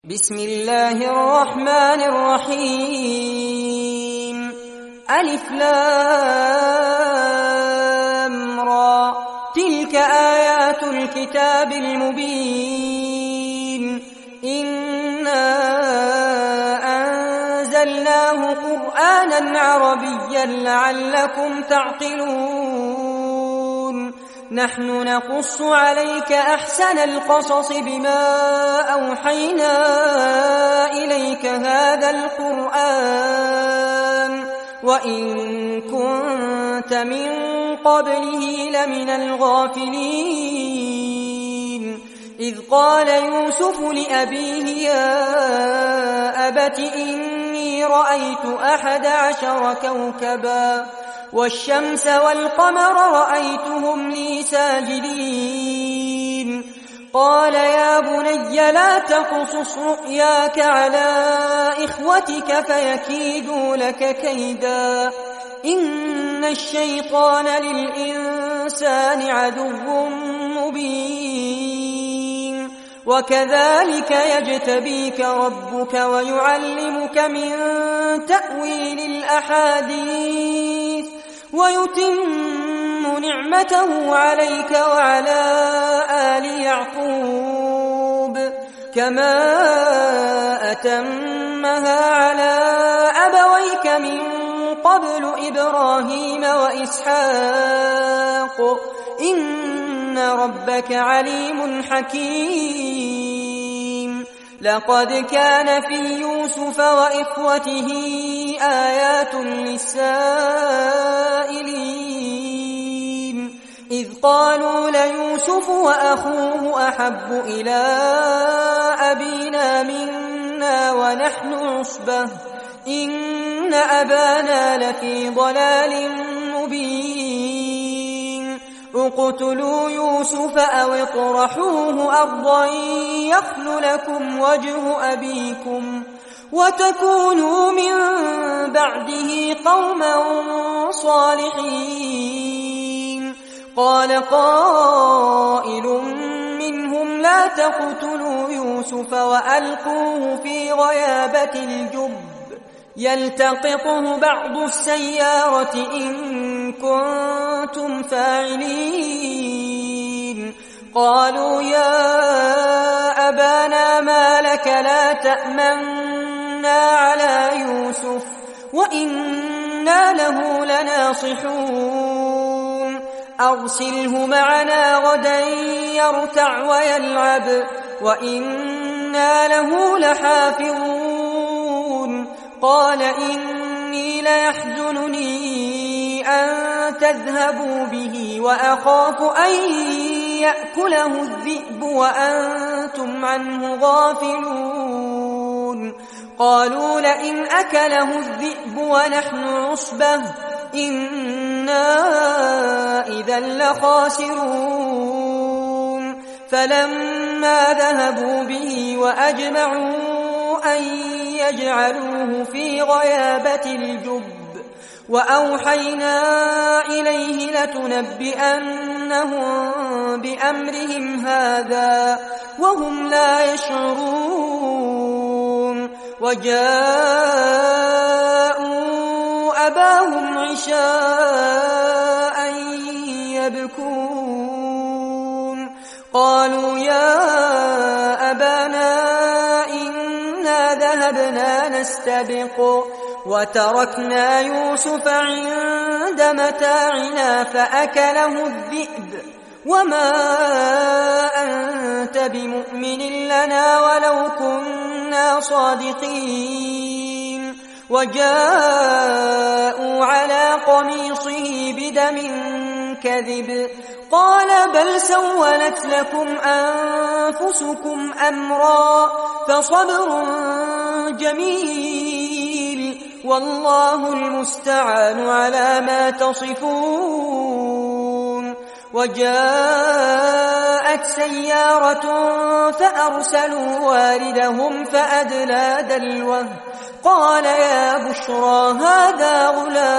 بسم الله الرحمن الرحيم. ألف لام را، تلك آيات الكتاب المبين. إنا أنزلناه قرآنا عربيا لعلكم تعقلون. نحن نقص عليك أحسن القصص بما أوحينا إليك هذا القرآن وإن كنت من قبله لمن الغافلين. إذ قال يوسف لأبيه يا أبت إني رأيت 11 كوكبا والشمس والقمر رأيتهم لي ساجدين. قال يا بني لا تقصص رؤياك على إخوتك فيكيدوا لك كيدا. إن الشيطان للإنسان عدو مبين. وكذلك يجتبيك ربك ويعلمك من تأويل الأحاديث ويتم نعمته عليك وعلى آل يعقوب كما أتمها على أبويك من قبل إبراهيم وإسحاق إن ربك عليم حكيم. لقد كان في يوسف وإخوته آيات للسائلين إذ قالوا ليوسف وأخوه أحب إلى أبينا منا ونحن عصبة إن أبانا لفي ضلال مبين. اقتلوا يوسف أو اطرحوه أرضا يخل لكم وجه أبيكم وتكونوا من بعده قوما صالحين. قال قائل منهم لا تقتلوا يوسف وألقوه في غيابة الجب يلتقطه بعض السيارة إن كنتم فاعلين. قالوا يا أبانا ما لك لا تأمنا على يوسف وإنا له لناصحون. أرسله معنا غدا يرتع ويلعب وإنا له لحافظون. قال إني ليحزنني أن تذهبوا به وأخاف أن يأكله الذئب وأنتم عنه غافلون. قالوا لئن أكله الذئب ونحن عصبة إنا إذا لخاسرون. فلما ذهبوا به وأجمعوا أن يجعلوه في غيابة الجب وأوحينا إليه لتنبئنهم بأمرهم هذا وهم لا يشعرون. وجاءوا أباهم عشاء يبكون. قالوا يا أبانا إنا ذهبنا نستبق وتركنا يوسف عند متاعنا فأكله الذئب وما أنت بمؤمن لنا ولو كنا صادقين. وجاءوا على قميصه بدم كذب قال بل سولت لكم أنفسكم أمرا فصبر جميل والله المستعان على ما تصفون. وجاءت سيارة فأرسلوا واردهم فأدلى دلوه قال يا بشرى هذا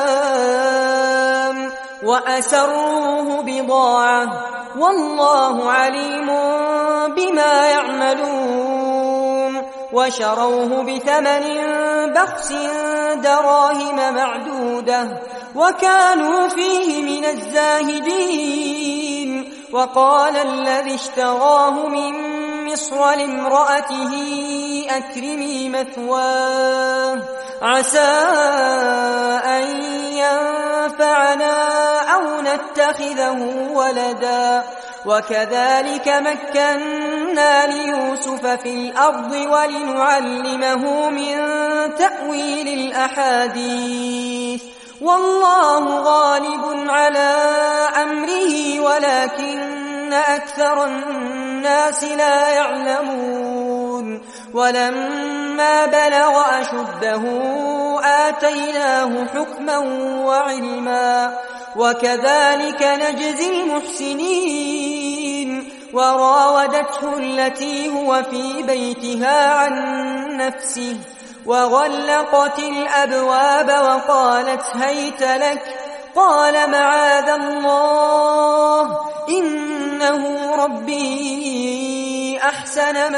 غلام وأسروه بضاعة والله عليم بما يعملون. وشروه بثمن بخس دراهم معدودة وكانوا فيه من الزاهدين. وقال الذي اشتراه من مصر لامرأته أكرمي مثواه عسى أن ينفعنا أو نتخذه ولدا. وكذلك مكنا ليوسف في الأرض ولنعلمه من تأويل الأحاديث والله غالب على أمره ولكن أكثر الناس لا يعلمون. ولما بلغ أشده آتيناه حكما وعلما وكذلك نجزي المحسنين. وراودته التي هو في بيتها عن نفسه وغلقت الأبواب وقالت هيت لك قال معاذ الله إنه ربي أحسن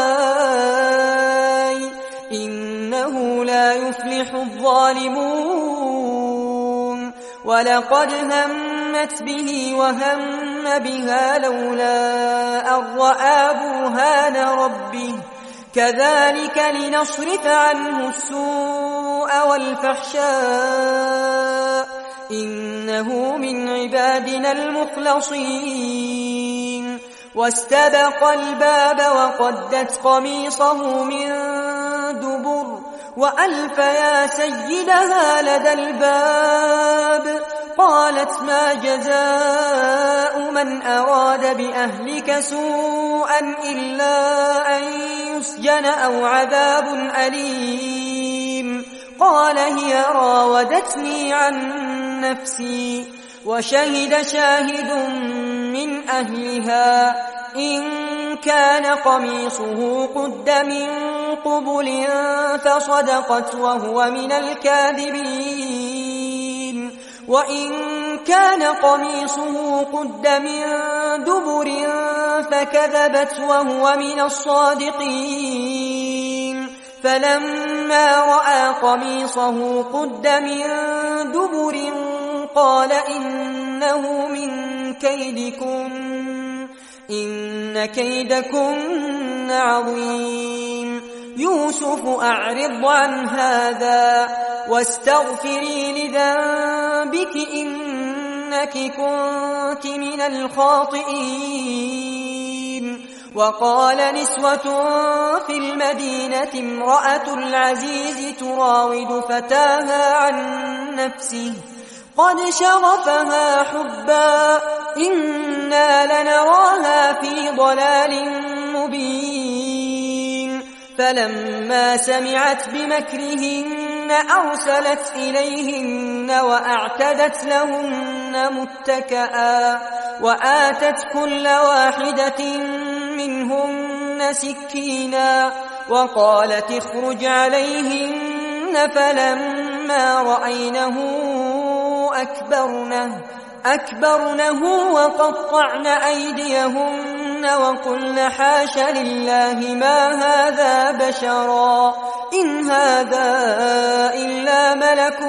مثواي إنه لا يفلح الظالمون. ولقد همت به وهم بها لولا أن رأى برهان ربه كذلك لنصرف عنه السوء والفحشاء إنه من عبادنا المخلصين. واستبق الباب وقدت قميصه من دبر وألف يا سيدها لدى الباب قالت ما جزاء من أراد بأهلك سوءا إلا أن يسجن أو عذاب أليم. قال هي راودتني عن نفسي. وشهد شاهد من أهلها إن كان قميصه قد من قبل فصدقت وهو من الكاذبين وإن كان قميصه قد من دبر فكذبت وهو من الصادقين. فلما رأى قميصه قد من دبر قال إنه من كيدكن إن كيدكن عظيم. يوسف أعرض عن هذا واستغفري لذنبك إنك كنت من الخاطئين. وقال نسوة في المدينة امرأة العزيز تراود فتاها عن نفسه قد شغفها حبا إنا لنراها في ضلال مبين. فلما سمعت بمكرهن أرسلت إليهن وأعتدت لهن متكئا وآتت كل واحدة منهن سكينا وقالت اخرج عليهن. فلما رأينه أكبرنه وقطعن أيديهن وقلن حاش لله ما هذا بشرا إن هذا إلا ملك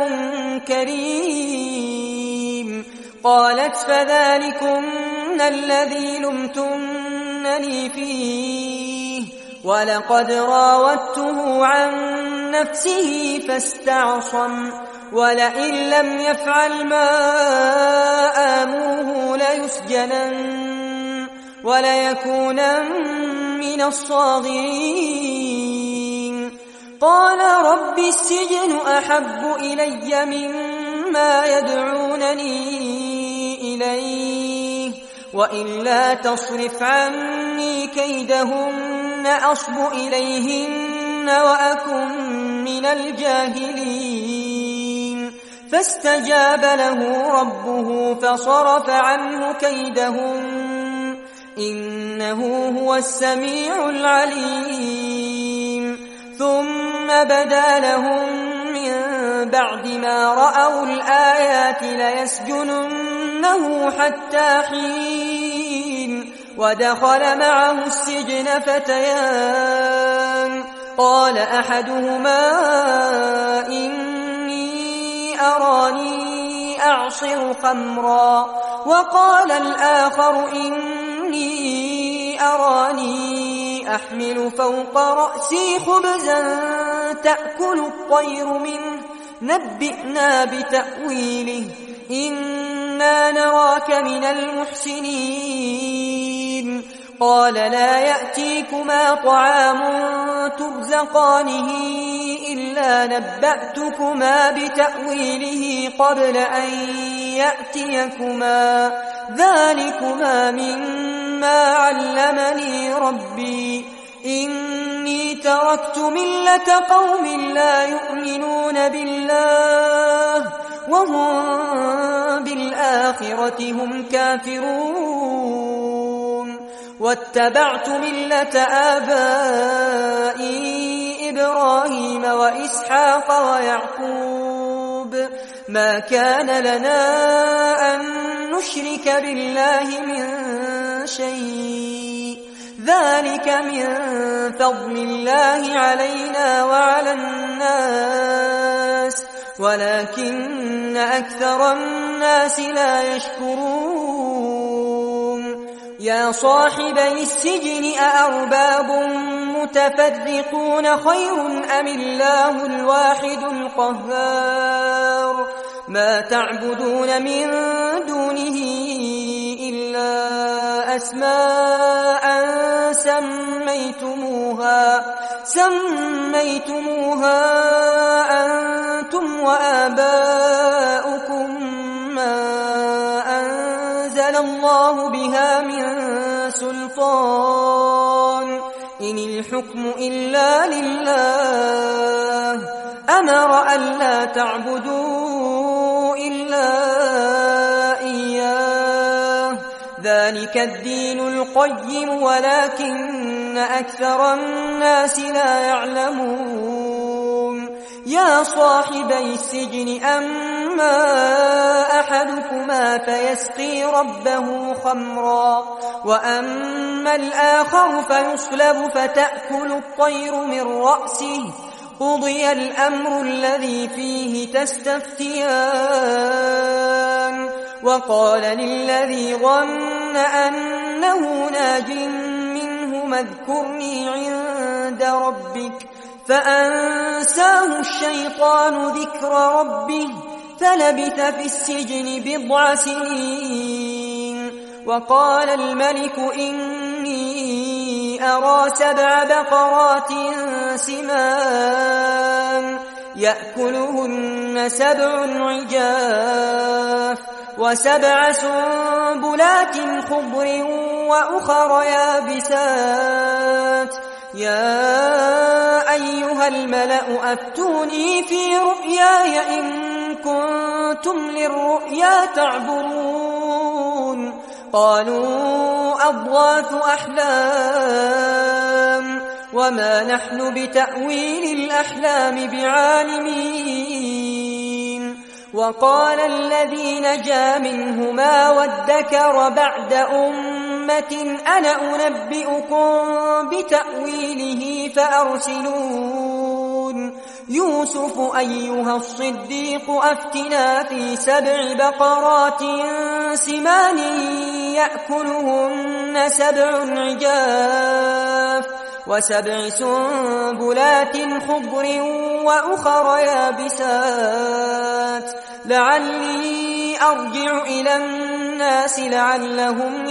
كريم. قالت فذلكن الذي لمتنني فيه ولقد راودته عن نفسه فاستعصم ولئن لم يفعل ما آمره ليسجنن وليكونن من الصاغرين. قال رب السجن أحب إلي مما يدعونني إليه وإلا تصرف عني كيدهن أصب إليهن وأكن من الجاهلين. فاستجاب له ربه فصرف عنه كيدهن إنه هو السميع العليم. ثم بدا لهم من بعد ما رأوا الآيات ليسجننه حتى حين. ودخل معه السجن فتيان قال أحدهما إني أراني أعصر خمرا وقال الآخر إني أراني أحمل فوق رأسي خبزا تأكل الطير منه نبئنا بتأويله إنا نراك من المحسنين قال لا يأتيكما طعام ترزقانه إلا نبأتكما بتأويله قبل أن يأتيكما ذلكما مما علمني ربي إني تركت ملة قوم لا يؤمنون بالله وهم بالآخرة هم كافرون واتبعت ملة آبائي إبراهيم وإسحاق ويعقوب ما كان لنا أن نشرك بالله من شيء ذلك من فضل الله علينا وعلى الناس ولكن أكثر الناس لا يشكرون يا صاحبي السجن أأرباب متفرقون خير أم الله الواحد القهار ما تعبدون من دونه إلا أسماء سميتموها أنتم وآباؤكم ما أنزل الله بها من سلطان إن الحكم إلا لله أمر ألا تعبدوا إلا إياه ذلك الدين القيم ولكن أكثر الناس لا يعلمون يا صاحبي السجن أما أحدكما فيسقي ربه خمرا وأما الآخر فيصلب فتأكل الطير من رأسه قضي الأمر الذي فيه تستفتيان وقال للذي ظن أنه ناج منه اذكرني عند ربك فأنساه الشيطان ذكر ربه فلبث في السجن 7 سنين وقال الملك إني أرى 7 بقرات سمان يأكلهن 7 عجاف و7 سنبلات خضر وأخر يابسات يا أيها الملأ أفتوني في رؤياي إن كنتم للرؤيا تعبرون قالوا أضغاث أحلام وما نحن بتأويل الأحلام بعالمين وقال الذي نجا منهما وادكر بعد أمة أنا أنبئكم بتأويله فأرسلون يوسف أيها الصديق أفتنا في 7 بقرات سمان يأكلهن 7 عجاف و7 سنبلات خضر وأخر يابسات لعلي أرجع إلى الناس لعلهم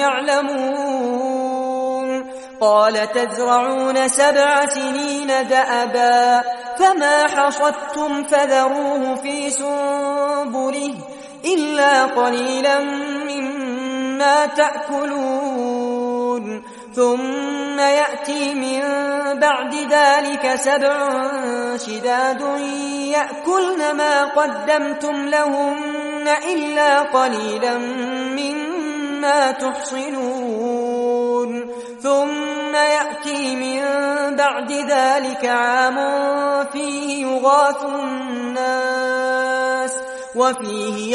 يعلمون قال تزرعون 7 سنين دأبا فما حصدتم فذروه في سنبله إلا قليلا مما تأكلون ثم يأتي من بعد ذلك 7 شداد يأكلن ما قدمتم لهن إلا قليلا مما تحصنون ثم يأتي من بعد ذلك عام فيه يغاث الناس وفيه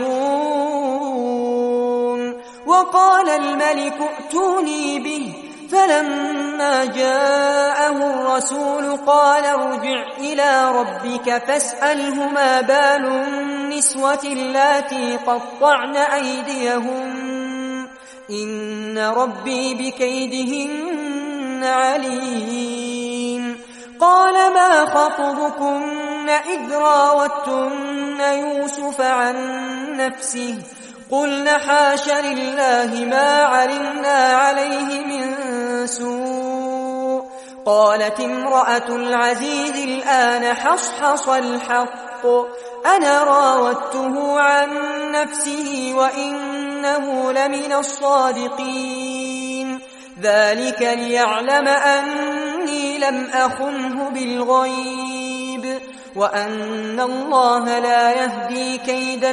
يعصرون وقال الملك ائتوني به فلما جاءه الرسول قال ارجع إلى ربك فاسأله ما بال النسوة اللاتي قطعن أيديهن إن ربي بكيدهن عليم. قال ما خطبكن إذ راوتن يوسف عن نفسه قلن حاش لله ما علمنا عليه من سوء. قالت امرأة العزيز الآن حصحص الحق أنا راودته عن نفسه وإنه لمن الصادقين. ذلك ليعلم أني لم أخنه بالغيب وأن الله لا يهدي كيد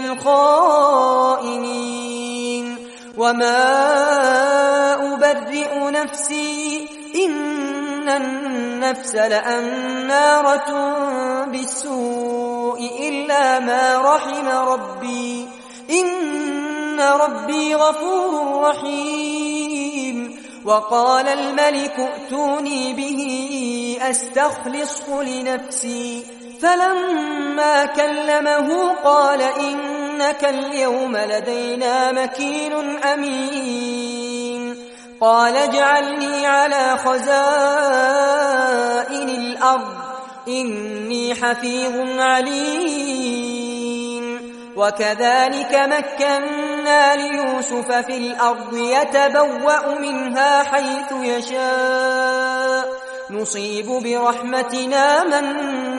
الخائنين. وما أبرئ نفسي إن النفس لأمارة بالسوء إلا ما رحم ربي إن ربي غفور رحيم. وقال الملك ائتوني به أستخلصه لنفسي فلما كلمه قال إنك اليوم لدينا مكين أمين. قال اجعلني على خزائن الأرض إني حفيظ عليم. وكذلك مكنا ليوسف في الأرض يتبوأ منها حيث يشاء نصيب برحمتنا من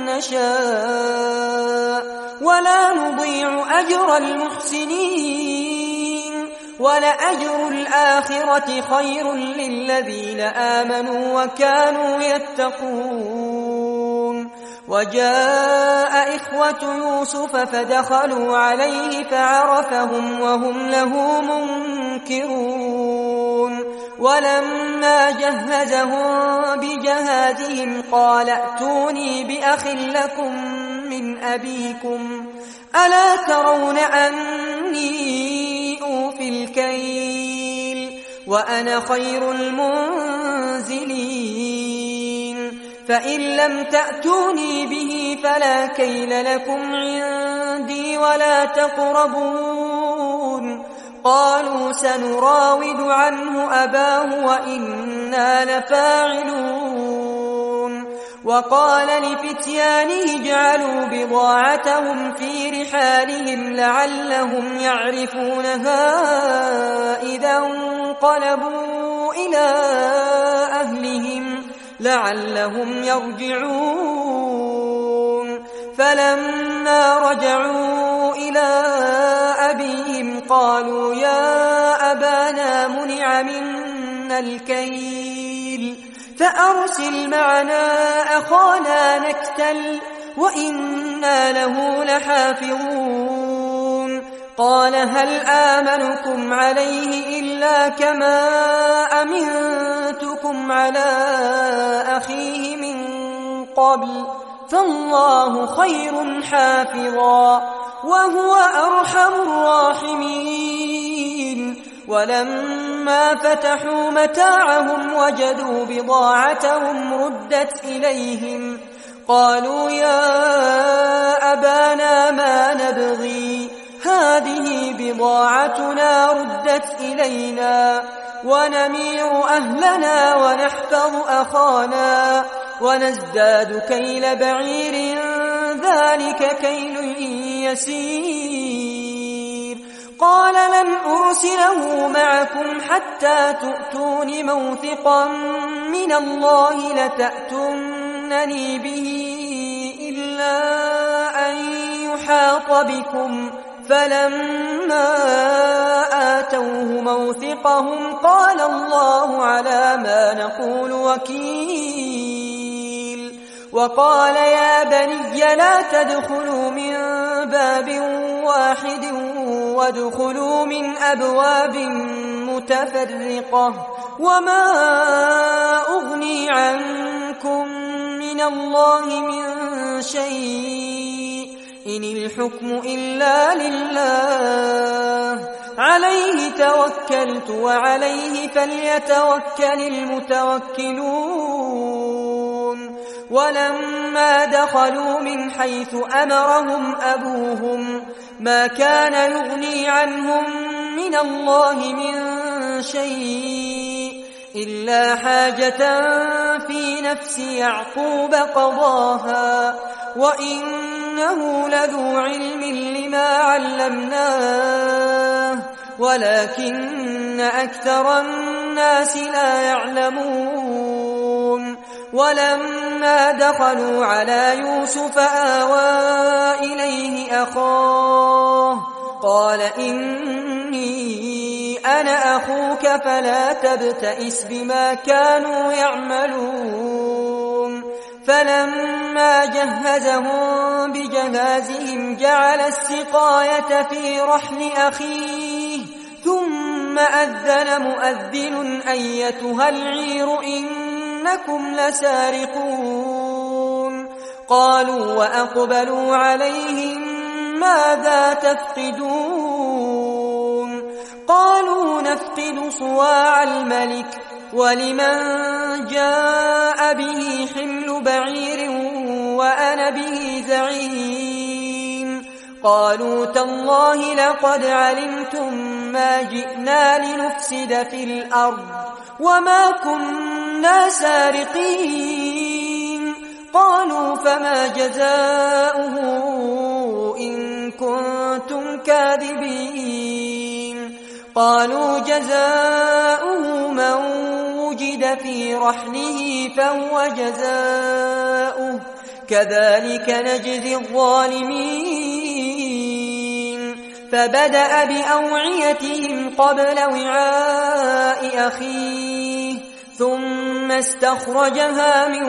نشاء ولا نضيع أجر المحسنين. ولأجر الآخرة خير للذين آمنوا وكانوا يتقون. وجاء إخوة يوسف فدخلوا عليه فعرفهم وهم له منكرون. ولما جهزهم بجهازهم قال ائتوني بأخ لكم من أبيكم ألا ترون أني أوفي الكيل وأنا خير المنزلين. فإن لم تأتوني به فلا كيل لكم عندي ولا تقربون. قالوا سنراود عنه أباه وإنا لفاعلون. وقال لفتيانه اجعلوا بضاعتهم في رحالهم لعلهم يعرفونها إذا انقلبوا إلى أهلهم لعلهم يرجعون. فلما رجعوا إلى أبيهم قالوا يا أبانا منع منا الكيل فأرسل معنا أخانا نكتل وإنا له لحافظون. قال هل آمنكم عليه إلا كما أمنتكم على أخيه من قبل فالله خير حافظا وهو أرحم الراحمين. ولما فتحوا متاعهم وجدوا بضاعتهم ردت إليهم قالوا يا أبانا ما نبغي هذه بضاعتنا ردت إلينا ونمير أهلنا ونحفظ أخانا ونزداد كيل بعير ذلك كيل يسير. قال لن أرسله معكم حتى تؤتون موثقا من الله لتأتونني به إلا أن يحاط بكم. فلما آتوه موثقهم قال الله على ما نقول وكيل. وقال يا بني لا تدخلوا من باب واحد وادخلوا من أبواب متفرقة وما أغني عنكم من الله من شيء إن الحكم إلا لله عليه توكلت وعليه فليتوكل المتوكلون. ولما دخلوا من حيث أمرهم أبوهم ما كان يغني عنهم من الله من شيء إلا حاجة في نفس يعقوب قضاها، وإنه لذو علم لما علمناه ولكن أكثر الناس لا يعلمون. ولما دخلوا على يوسف آوى إليه أخاه قال إني أنا أخوك فلا تبتئس بما كانوا يعملون. فلما جهزهم بجهازهم جعل السقاية في رحل أخيه ثم أذن مؤذن أيتها العير إنكم لسارقون. قالوا وأقبلوا عليهم ماذا تفقدون؟ قالوا نفقد صواع الملك ولمن جاء به حمل بعير وأنا به زعيم. قالوا تالله لقد علمتم ما جئنا لنفسد في الأرض وما كنا سارقين. قالوا فما جزاؤه إن كنتم كاذبين؟ قالوا جزاؤه من وجد في رحله فهو جزاؤه كذلك نجزي الظالمين. فبدأ بأوعيتهم قبل وعاء أخيه ثم استخرجها من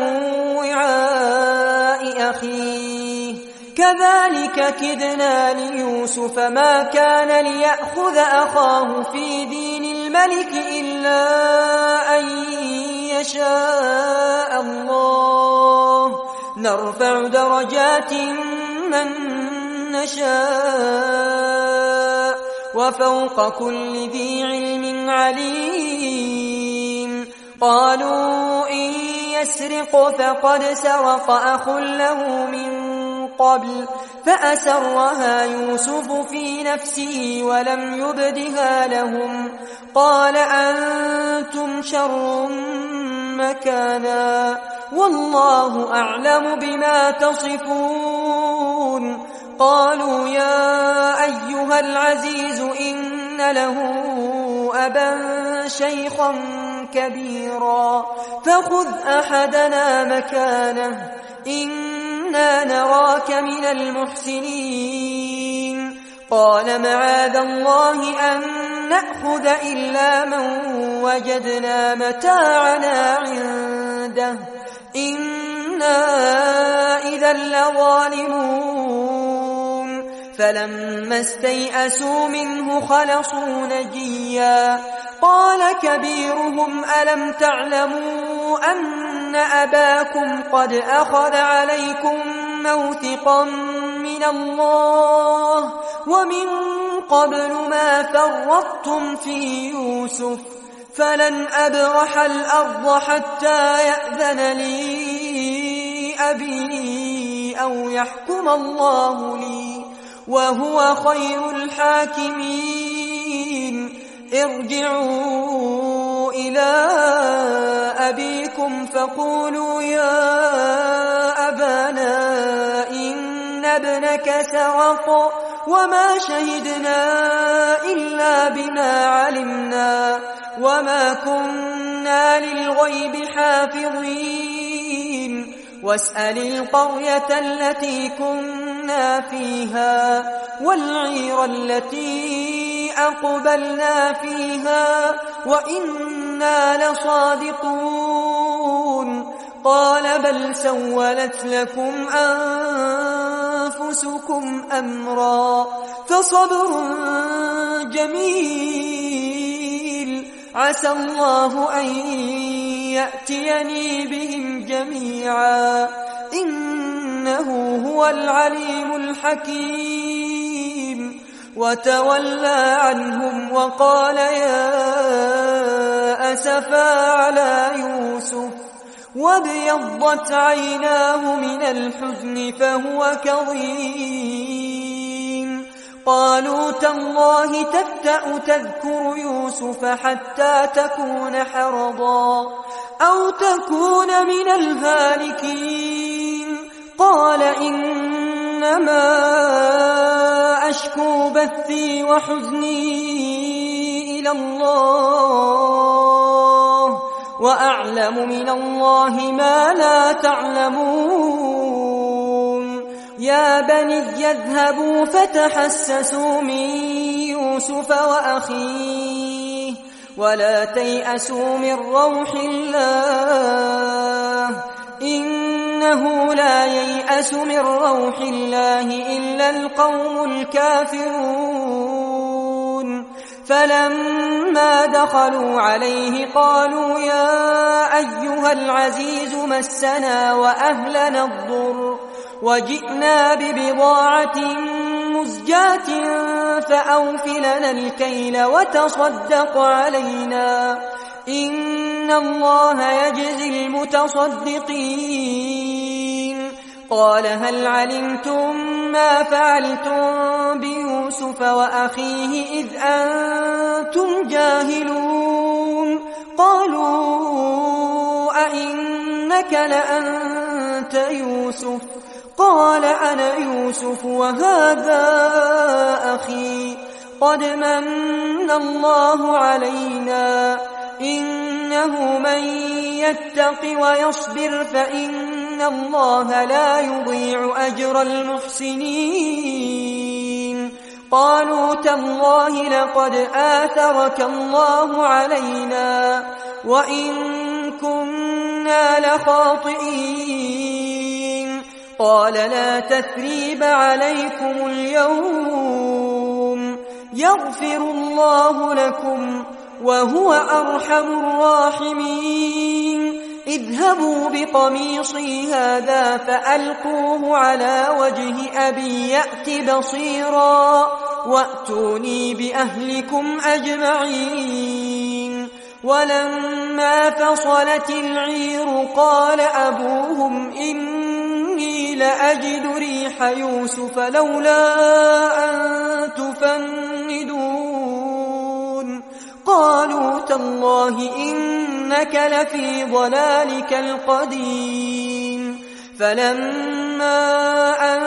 وعاء أخيه كذلك كدنا ليوسف ما كان ليأخذ أخاه في دين الملك إلا أن يشاء الله نرفع درجات من نشاء وفوق كل ذي علم عليم. قالوا إن يسرق فقد سرق أخ له من قبل فأسرها يوسف في نفسه ولم يبدها لهم. قال أنتم شر مكانا والله أعلم بما تصفون. قالوا يا أيها العزيز إن له أبا شيخا كبيرا فخذ أحدنا مكانه إنا نراك من المحسنين. قال معاذ الله أن نأخذ إلا من وجدنا متاعنا عنده إنا إذا لظالمون. فلما استيئسوا منه خلصوا نجيا. قال كبيرهم ألم تعلموا أن أباكم قد أخذ عليكم موثقا من الله ومن قبل ما فرطتم في يوسف فلن أبرح الأرض حتى يأذن لي أبي أو يحكم الله لي وهو خير الحاكمين. ارجعوا إلى أبيكم فقولوا يا أبانا إن ابنك سرق وما شهدنا إلا بما علمنا وما كنا للغيب حافظين. واسأل القرية التي كنا فيها والعير التي أقبلنا فيها وإنا لصادقون. قال بل سولت لكم أنفسكم أمرا فصبر جميل عسى الله أن يأتيني بهم جميعا إنه هو العليم الحكيم. وتولى عنهم وقال يا أسفا على يوسف وابيضت عيناه من الحزن فهو كظيم. قالوا تالله تفتأ تذكر يوسف حتى تكون حرضا أو تكون من الهالكين. قال إنما أشكو بثي وحزني إلى الله وأعلم من الله ما لا تعلمون. يا بني اذهبوا فتحسسوا من يوسف وأخيه ولا تيأسوا من روح الله إنه لا ييأس من روح الله إلا القوم الكافرون. فلما دخلوا عليه قالوا يا أيها العزيز مسنا وأهلنا الضر وجئنا ببضاعة مزجاة فأوف لنا الكيل وتصدق علينا إن الله يجزي المتصدقين. قال هل علمتم ما فعلتم بيوسف وأخيه إذ أنتم جاهلون؟ قالوا أئنك لأنت يوسف؟ قال أنا يوسف وهذا أخي قد من الله علينا إنه من يتق ويصبر فإن الله لا يضيع أجر المحسنين. قالوا تالله لقد آثرك الله علينا وإن كنا لخاطئين. قال لا تثريب عليكم اليوم يغفر الله لكم وهو أرحم الراحمين. اذهبوا بقميصي هذا فألقوه على وجه أبي يأت بصيرا وأتوني بأهلكم أجمعين. ولما فصلت العير قال أبوهم إني لأجد ريح يوسف لولا أن تفندون. قالوا تالله إنك لفي ضلالك القديم. فلما أن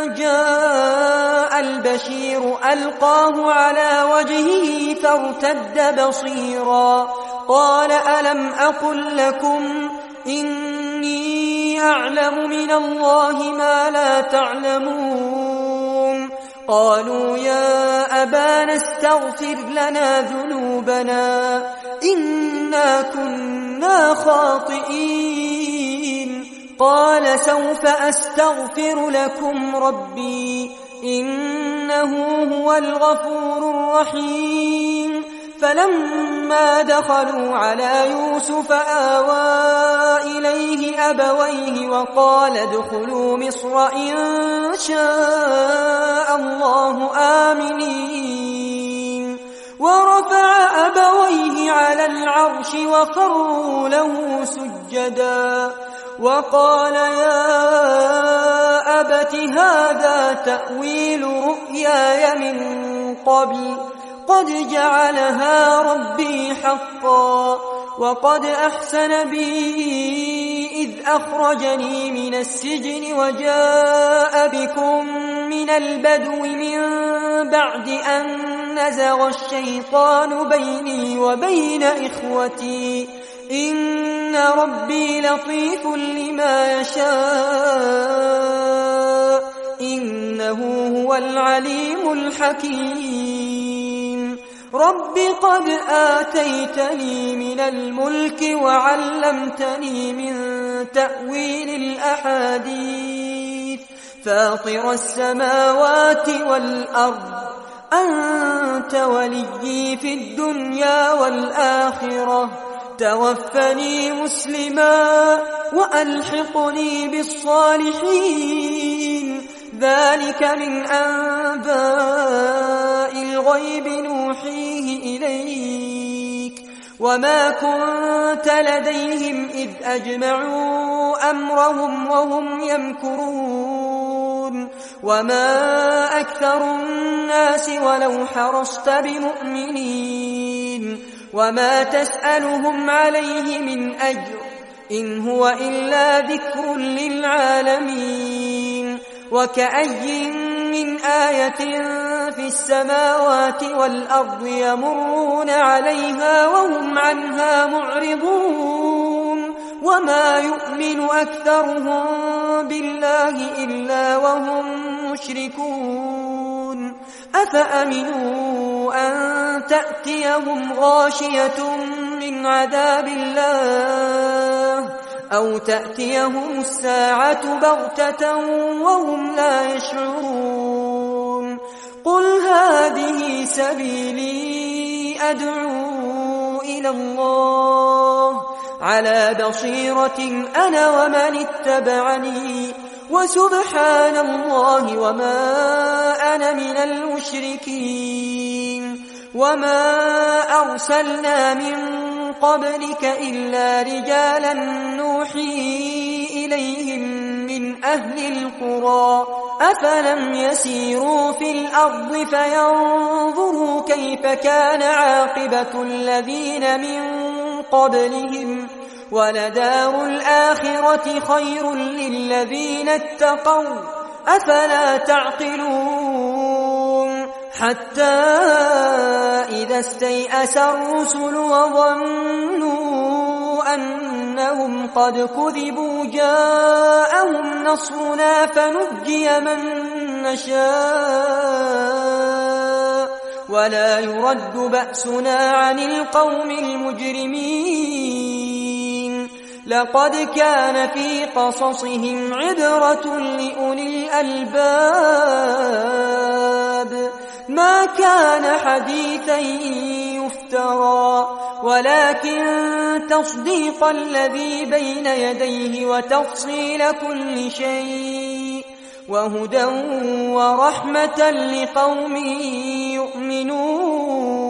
جاء البشير ألقاه على وجهه فارتد بصيرا قال ألم أقل لكم إني أعلم من الله ما لا تعلمون؟ قالوا يا أبانا استغفر لنا ذنوبنا إنا كنا خاطئين. قال سوف أستغفر لكم ربي إنه هو الغفور الرحيم. فلما دخلوا على يوسف آوى إليه أبويه وقال ادخلوا مصر إن شاء الله آمنين. ورفع أبويه على العرش وخروا له سجدا وقال يا أبت هذا تأويل رؤياي من قبل قد جعلها ربي حقا وقد أحسن بي إذ أخرجني من السجن وجاء بكم من البدو من بعد أن نزغ الشيطان بيني وبين إخوتي إن ربي لطيف لما يشاء إنه هو العليم الحكيم. رب قد آتيتني من الملك وعلمتني من تأويل الأحاديث فاطر السماوات والأرض أنت وليي في الدنيا والآخرة توفني مسلما وألحقني بالصالحين. ذلك من أنباء الغيب نوحيه إليك وما كنت لديهم إذ أجمعوا أمرهم وهم يمكرون وما أكثر الناس ولو حرصت بمؤمنين وما تسألهم عليه من أجر إن هو إلا ذكر للعالمين وكأي من آية في السماوات والأرض يمرون عليها وهم عنها معرضون وما يؤمن أكثرهم بالله إلا وهم مشركون أفأمنوا أن تأتيهم غاشية من عذاب الله أو تأتيهم الساعة بغتة وهم لا يشعرون قل هذه سبيلي أدعو إلى الله على بصيرة أنا ومن اتبعني وسبحان الله وما أنا من المشركين وما أرسلنا من قبلك إلا رجالا نوحي إليهم من أهل القرى أفلم يسيروا في الأرض فينظروا كيف كان عاقبة الذين من قبلهم ولدار الآخرة خير للذين اتقوا أفلا تعقلون حتى إذا استيأس الرسل وظنوا أنهم قد كذبوا جاءهم نصرنا فنجي من نشاء ولا يرد بأسنا عن القوم المجرمين لقد كان في قصصهم عبرة لأولي الألباب ما كان حديثا يفترى ولكن تصديق الذي بين يديه وتفصيل كل شيء وهدى ورحمة لقوم يؤمنون